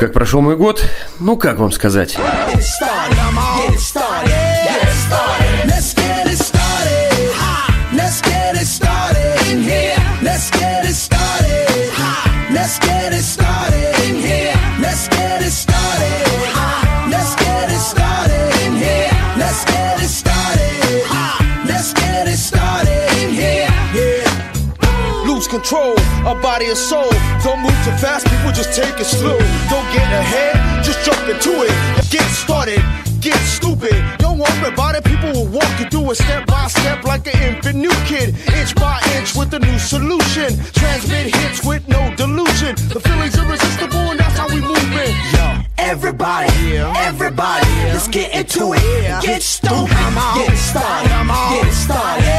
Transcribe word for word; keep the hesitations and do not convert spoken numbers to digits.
как прошел мой год? Ну, как вам сказать? Control a body and soul. Don't move too fast, people just take it slow. Don't get ahead, just jump into it. Get started, get stupid. Don't worry about it, people will walk you through it step by step like an infant new kid. Inch by inch with a new solution. Transmit hits with no delusion. The feeling's irresistible and that's how we move it. Yo. Everybody, everybody, let's get into it. Get stupid, get it started, get it started.